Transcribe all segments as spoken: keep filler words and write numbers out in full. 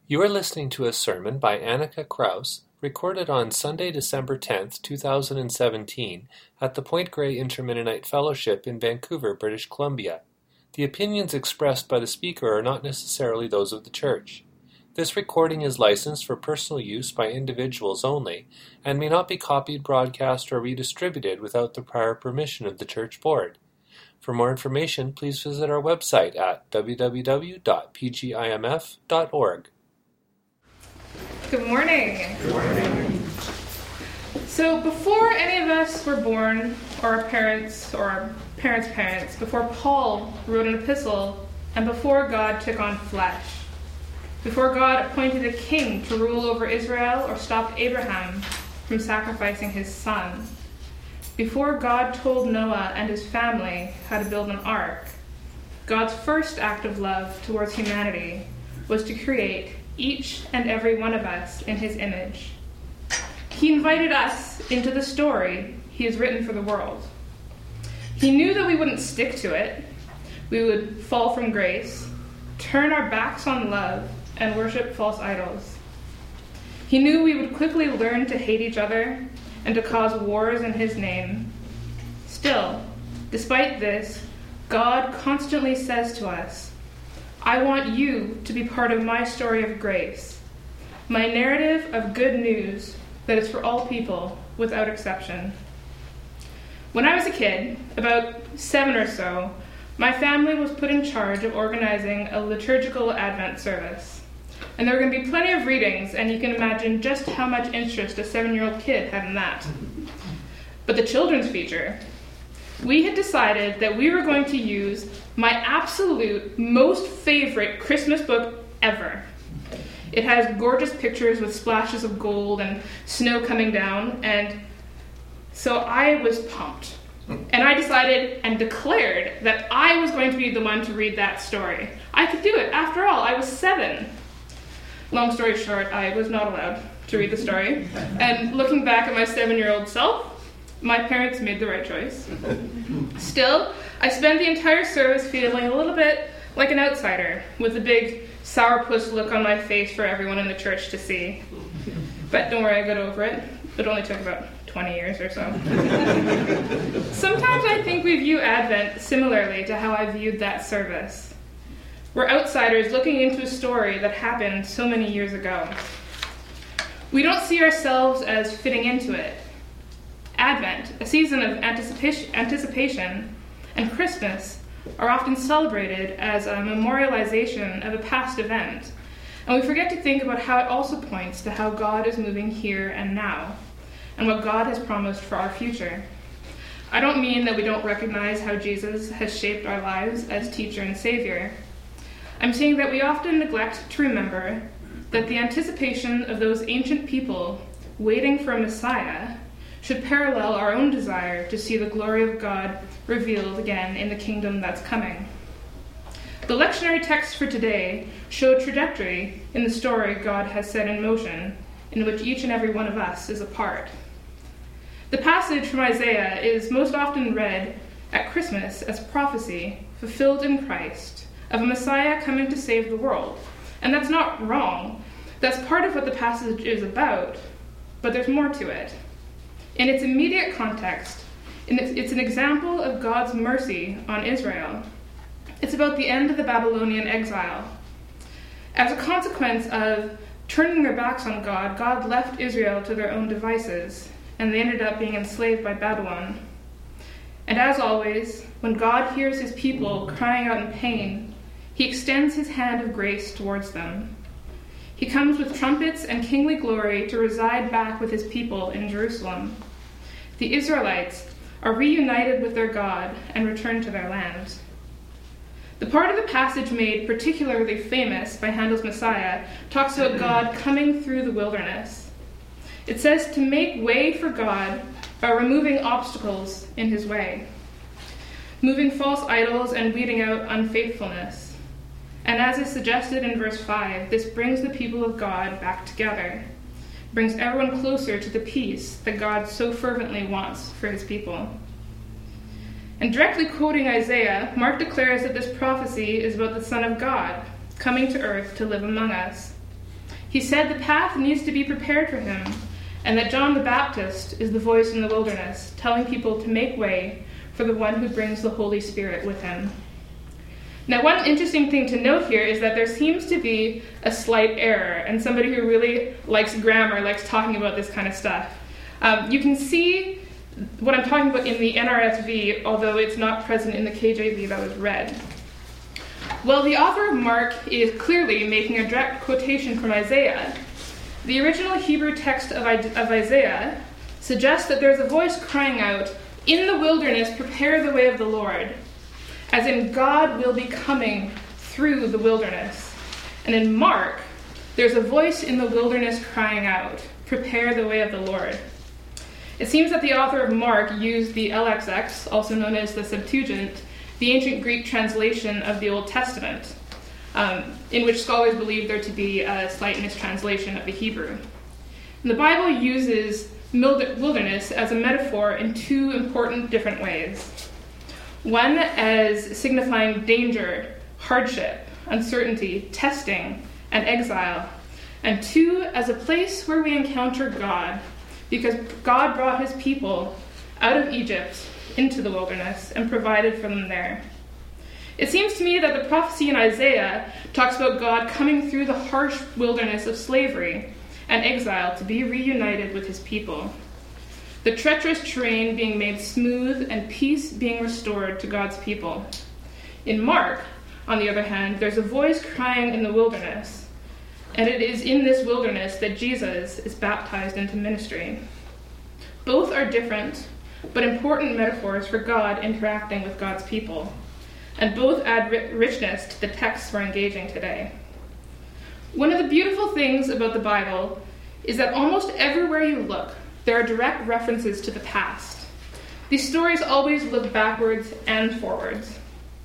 You are listening to a sermon by Annika Kraus, recorded on Sunday, December tenth, two thousand seventeen, at the Point Grey Intermennonite Fellowship in Vancouver, British Columbia. The opinions expressed by the speaker are not necessarily those of the church. This recording is licensed for personal use by individuals only, and may not be copied, broadcast, or redistributed without the prior permission of the church board. For more information, please visit our website at w w w dot p g i m f dot org. Good morning. Good morning. So before any of us were born, or our parents, or our parents' parents, before Paul wrote an epistle, and before God took on flesh, before God appointed a king to rule over Israel or stopped Abraham from sacrificing his son, before God told Noah and his family how to build an ark, God's first act of love towards humanity was to create each and every one of us in his image. He invited us into the story he has written for the world. He knew that we wouldn't stick to it. We would fall from grace, turn our backs on love, and worship false idols. He knew we would quickly learn to hate each other and to cause wars in his name. Still, despite this, God constantly says to us, I want you to be part of my story of grace, my narrative of good news that is for all people without exception. When I was a kid, about seven or so, my family was put in charge of organizing a liturgical Advent service. And there were going to be plenty of readings, and you can imagine just how much interest a seven-year-old kid had in that. But the children's feature, we had decided that we were going to use my absolute most favorite Christmas book ever. It has gorgeous pictures with splashes of gold and snow coming down, and so I was pumped. And I decided and declared that I was going to be the one to read that story. I could do it. After all, I was seven. Long story short, I was not allowed to read the story. And looking back at my seven-year-old self, my parents made the right choice. Still, I spent the entire service feeling a little bit like an outsider, with a big sourpuss look on my face for everyone in the church to see. But don't worry, I got over it. It only took about twenty years or so. Sometimes I think we view Advent similarly to how I viewed that service. We're outsiders looking into a story that happened so many years ago. We don't see ourselves as fitting into it. Advent, a season of anticipation, anticipation, and Christmas are often celebrated as a memorialization of a past event, and we forget to think about how it also points to how God is moving here and now, and what God has promised for our future. I don't mean that we don't recognize how Jesus has shaped our lives as teacher and savior. I'm saying that we often neglect to remember that the anticipation of those ancient people waiting for a Messiah should parallel our own desire to see the glory of God revealed again in the kingdom that's coming. The lectionary texts for today show a trajectory in the story God has set in motion, in which each and every one of us is a part. The passage from Isaiah is most often read at Christmas as prophecy fulfilled in Christ of a Messiah coming to save the world. And that's not wrong. That's part of what the passage is about, but there's more to it. In its immediate context, it's an example of God's mercy on Israel. It's about the end of the Babylonian exile. As a consequence of turning their backs on God, God left Israel to their own devices, and they ended up being enslaved by Babylon. And as always, when God hears his people crying out in pain, he extends his hand of grace towards them. He comes with trumpets and kingly glory to reside back with his people in Jerusalem. The Israelites are reunited with their God and return to their land. The part of the passage made particularly famous by Handel's Messiah talks about God coming through the wilderness. It says to make way for God by removing obstacles in his way, moving false idols and weeding out unfaithfulness. And as is suggested in verse five, this brings the people of God back together, brings everyone closer to the peace that God so fervently wants for his people. And directly quoting Isaiah, Mark declares that this prophecy is about the Son of God coming to earth to live among us. He said the path needs to be prepared for him, and that John the Baptist is the voice in the wilderness, telling people to make way for the one who brings the Holy Spirit with him. Now, one interesting thing to note here is that there seems to be a slight error, and somebody who really likes grammar likes talking about this kind of stuff. Um, you can see what I'm talking about in the N R S V, although it's not present in the K J V that was read. Well, the author of Mark is clearly making a direct quotation from Isaiah. The original Hebrew text of, of Isaiah suggests that there's a voice crying out, "In the wilderness, prepare the way of the Lord," as in God will be coming through the wilderness. And in Mark, there's a voice in the wilderness crying out, "Prepare the way of the Lord." It seems that the author of Mark used the L X X, also known as the Septuagint, the ancient Greek translation of the Old Testament, um, in which scholars believe there to be a slight mistranslation of the Hebrew. And the Bible uses wilderness as a metaphor in two important different ways. One as signifying danger, hardship, uncertainty, testing, and exile. And two, as a place where we encounter God, because God brought his people out of Egypt into the wilderness and provided for them there. It seems to me that the prophecy in Isaiah talks about God coming through the harsh wilderness of slavery and exile to be reunited with his people. The treacherous terrain being made smooth and peace being restored to God's people. In Mark, on the other hand, there's a voice crying in the wilderness, and it is in this wilderness that Jesus is baptized into ministry. Both are different, but important metaphors for God interacting with God's people, and both add ri- richness to the texts we're engaging today. One of the beautiful things about the Bible is that almost everywhere you look, there are direct references to the past. These stories always look backwards and forwards.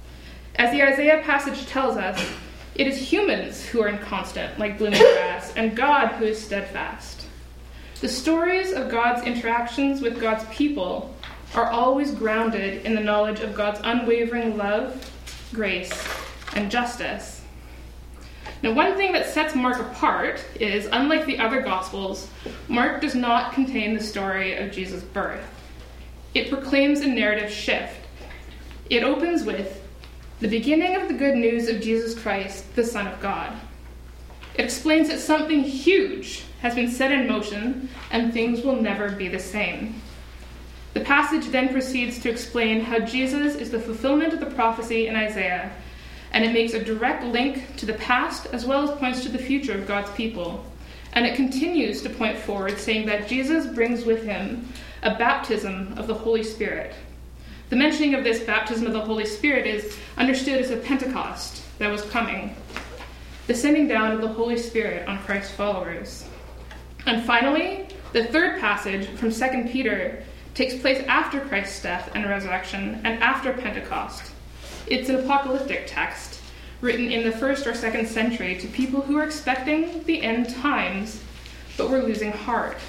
As the Isaiah passage tells us, it is humans who are inconstant, like blooming grass, and God who is steadfast. The stories of God's interactions with God's people are always grounded in the knowledge of God's unwavering love, grace, and justice. Now, one thing that sets Mark apart is, unlike the other Gospels, Mark does not contain the story of Jesus' birth. It proclaims a narrative shift. It opens with the beginning of the good news of Jesus Christ, the Son of God. It explains that something huge has been set in motion and things will never be the same. The passage then proceeds to explain how Jesus is the fulfillment of the prophecy in Isaiah, and it makes a direct link to the past as well as points to the future of God's people. And it continues to point forward, saying that Jesus brings with him a baptism of the Holy Spirit. The mentioning of this baptism of the Holy Spirit is understood as a Pentecost that was coming, the sending down of the Holy Spirit on Christ's followers. And finally, the third passage from Second Peter takes place after Christ's death and resurrection and after Pentecost. It's an apocalyptic text written in the first or second century to people who are expecting the end times but were losing heart.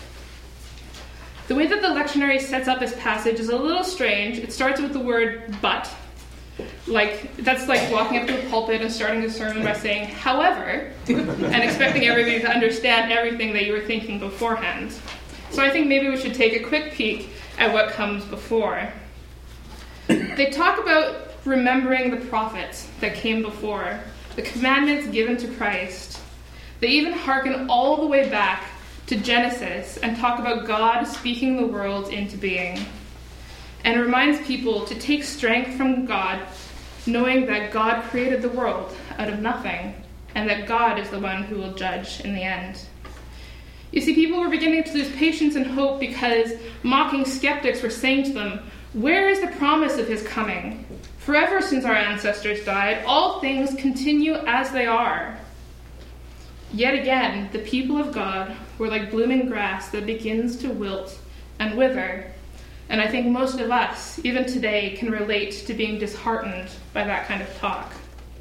The way that the lectionary sets up this passage is a little strange. It starts with the word "but." Like, that's like walking up to a pulpit and starting a sermon by saying, "however," and expecting everybody to understand everything that you were thinking beforehand. So I think maybe we should take a quick peek at what comes before. They talk about remembering the prophets that came before, the commandments given to Christ. They even hearken all the way back to Genesis and talk about God speaking the world into being. And it reminds people to take strength from God, knowing that God created the world out of nothing, and that God is the one who will judge in the end. You see, people were beginning to lose patience and hope because mocking skeptics were saying to them, "Where is the promise of his coming? Forever since our ancestors died, all things continue as they are." Yet again, the people of God were like blooming grass that begins to wilt and wither. And I think most of us, even today, can relate to being disheartened by that kind of talk.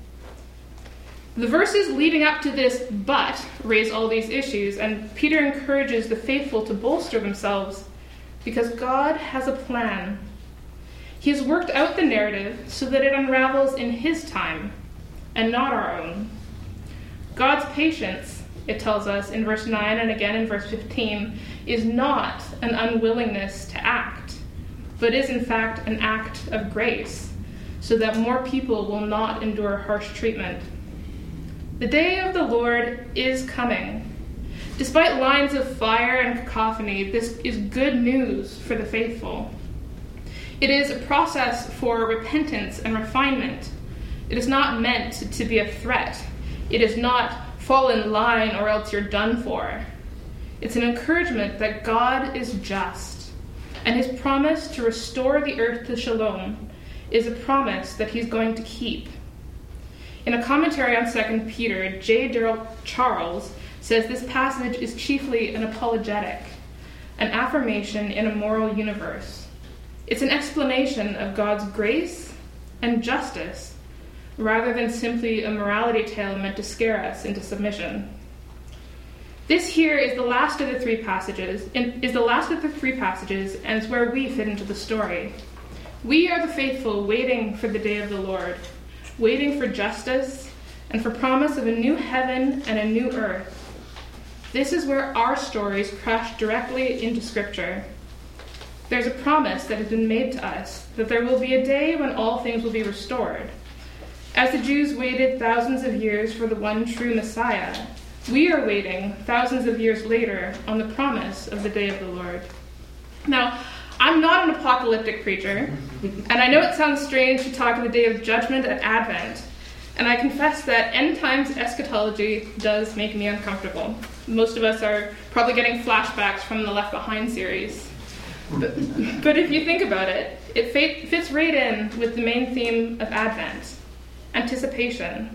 The verses leading up to this "but" raise all these issues, and Peter encourages the faithful to bolster themselves because God has a plan. He has worked out the narrative so that it unravels in his time and not our own. God's patience it tells us in verse nine and again in verse fifteen, is not an unwillingness to act, but is in fact an act of grace, so that more people will not endure harsh treatment. The day of the Lord is coming. Despite lines of fire and cacophony, this is good news for the faithful. It is a process for repentance and refinement. It is not meant to be a threat. It is not fall in line or else you're done for. It's an encouragement that God is just, and his promise to restore the earth to shalom is a promise that he's going to keep. In a commentary on Second Peter, J. Darrell Charles says this passage is chiefly an apologetic, an affirmation in a moral universe. It's an explanation of God's grace and justice, rather than simply a morality tale meant to scare us into submission. This here is the last of the three passages, is the last of the three passages, and is where we fit into the story. We are the faithful waiting for the day of the Lord, waiting for justice and for promise of a new heaven and a new earth. This is where our stories crash directly into Scripture. There's a promise that has been made to us that there will be a day when all things will be restored. As the Jews waited thousands of years for the one true Messiah, we are waiting thousands of years later on the promise of the day of the Lord. Now, I'm not an apocalyptic preacher, and I know it sounds strange to talk of the day of judgment at Advent, and I confess that end times eschatology does make me uncomfortable. Most of us are probably getting flashbacks from the Left Behind series. But, but if you think about it, it fits right in with the main theme of Advent. Anticipation.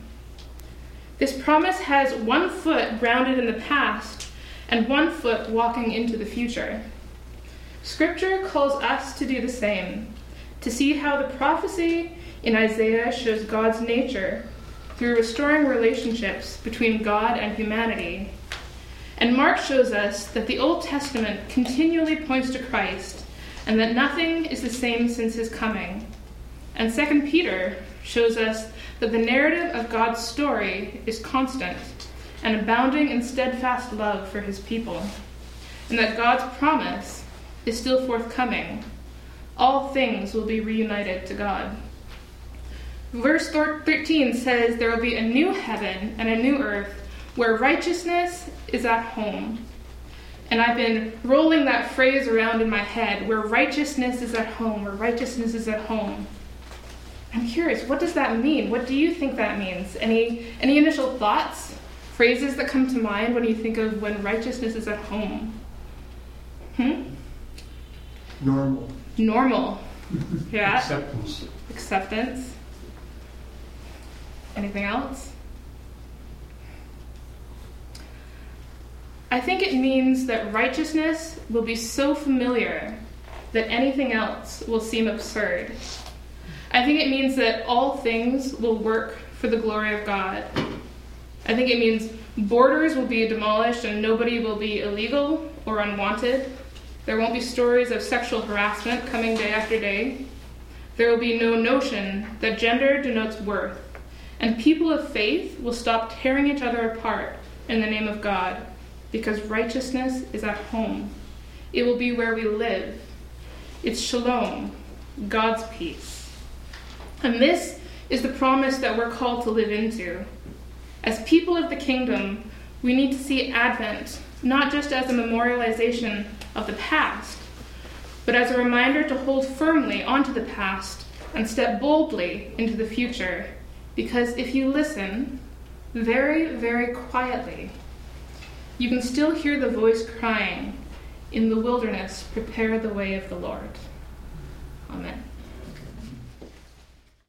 This promise has one foot grounded in the past and one foot walking into the future. Scripture calls us to do the same, to see how the prophecy in Isaiah shows God's nature through restoring relationships between God and humanity. And Mark shows us that the Old Testament continually points to Christ and that nothing is the same since his coming. And Second Peter shows us that the narrative of God's story is constant and abounding in steadfast love for his people, and that God's promise is still forthcoming. All things will be reunited to God. Verse thirteen says there will be a new heaven and a new earth where righteousness is at home. And I've been rolling that phrase around in my head, where righteousness is at home, where righteousness is at home. I'm curious, what does that mean? What do you think that means? Any any initial thoughts, phrases that come to mind when you think of when righteousness is at home? Hmm? Normal. Normal. Yeah. Acceptance. Acceptance. Anything else? I think it means that righteousness will be so familiar that anything else will seem absurd. I think it means that all things will work for the glory of God. I think it means borders will be demolished and nobody will be illegal or unwanted. There won't be stories of sexual harassment coming day after day. There will be no notion that gender denotes worth. And people of faith will stop tearing each other apart in the name of God, because righteousness is at home. It will be where we live. It's shalom, God's peace. And this is the promise that we're called to live into. As people of the kingdom, we need to see Advent not just as a memorialization of the past, but as a reminder to hold firmly onto the past and step boldly into the future. Because if you listen very, very quietly, you can still hear the voice crying, "In the wilderness, prepare the way of the Lord." Amen.